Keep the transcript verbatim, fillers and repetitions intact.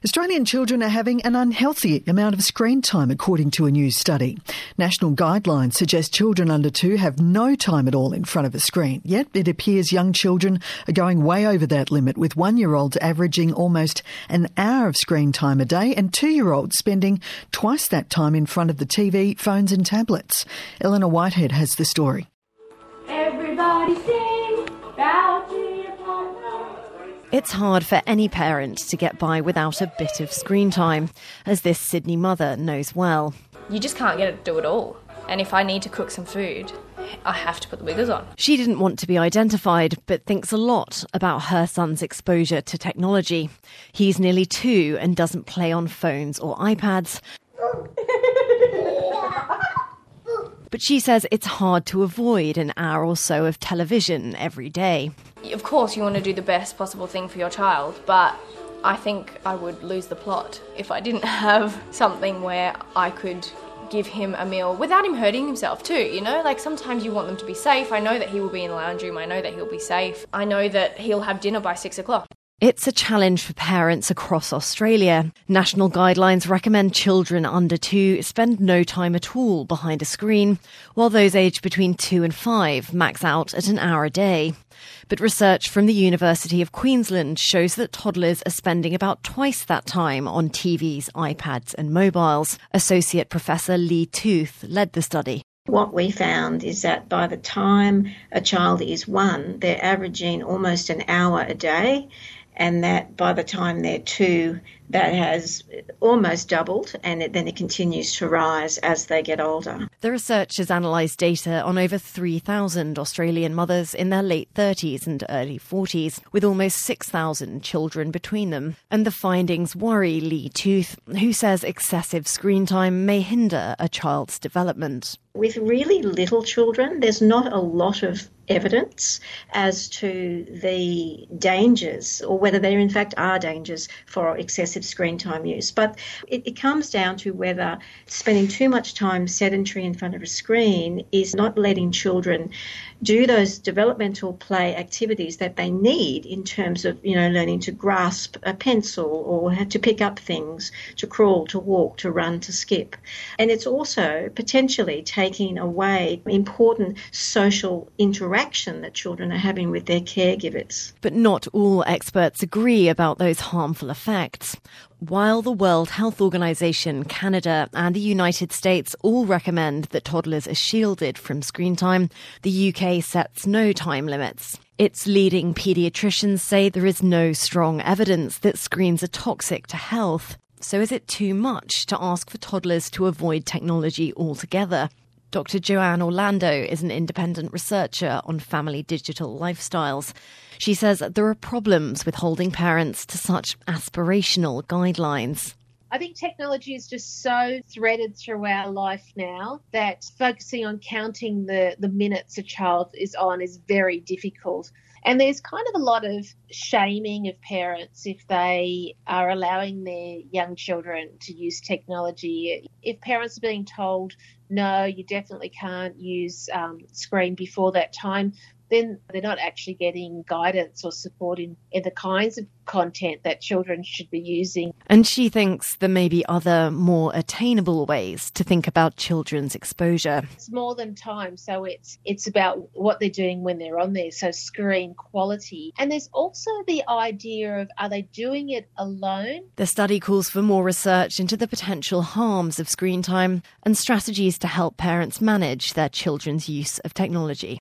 Australian children are having an unhealthy amount of screen time, according to a new study. National guidelines suggest children under two have no time at all in front of a screen. Yet it appears young children are going way over that limit, with one-year-olds averaging almost an hour of screen time a day and two-year-olds spending twice that time in front of the T V, phones and tablets. Eleanor Whitehead has the story. Everybody sing, bow to your partner. It's hard for any parent to get by without a bit of screen time, as this Sydney mother knows well. You just can't get it to do it all. And if I need to cook some food, I have to put the wiggers on. She didn't want to be identified, but thinks a lot about her son's exposure to technology. He's nearly two and doesn't play on phones or iPads. But she says it's hard to avoid an hour or so of television every day. Of course you want to do the best possible thing for your child, but I think I would lose the plot if I didn't have something where I could give him a meal without him hurting himself too, you know? Like, sometimes you want them to be safe. I know that he will be in the lounge room. I know that he'll be safe. I know that he'll have dinner by six o'clock. It's a challenge for parents across Australia. National guidelines recommend children under two spend no time at all behind a screen, while those aged between two and five max out at an hour a day. But research from the University of Queensland shows that toddlers are spending about twice that time on T Vs, iPads and mobiles. Associate Professor Lee Tooth led the study. What we found is that by the time a child is one, they're averaging almost an hour a day, and that by the time they're two, that has almost doubled, and it, then it continues to rise as they get older. The research has analysed data on over three thousand Australian mothers in their late thirties and early forties, with almost six thousand children between them. And the findings worry Lee Tooth, who says excessive screen time may hinder a child's development. With really little children, there's not a lot of evidence as to the dangers, or whether there in fact are dangers for excessive screen time use. But it, it comes down to whether spending too much time sedentary in front of a screen is not letting children do those developmental play activities that they need in terms of, you know, learning to grasp a pencil or to pick up things, to crawl, to walk, to run, to skip. And it's also potentially taking away important social interaction that children are having with their caregivers. But not all experts agree about those harmful effects. While the World Health Organization, Canada and the United States all recommend that toddlers are shielded from screen time, the U K sets no time limits. Its leading paediatricians say there is no strong evidence that screens are toxic to health. So is it too much to ask for toddlers to avoid technology altogether? Doctor Joanne Orlando is an independent researcher on family digital lifestyles. She says there are problems with holding parents to such aspirational guidelines. I think technology is just so threaded through our life now that focusing on counting the, the minutes a child is on is very difficult. And there's kind of a lot of shaming of parents if they are allowing their young children to use technology. If parents are being told, no, you definitely can't use um, screen before that time, then they're not actually getting guidance or support in, in the kinds of content that children should be using. And she thinks there may be other, more attainable ways to think about children's exposure. It's more than time, so it's it's about what they're doing when they're on there, so screen quality. And there's also the idea of, are they doing it alone? The study calls for more research into the potential harms of screen time and strategies to help parents manage their children's use of technology.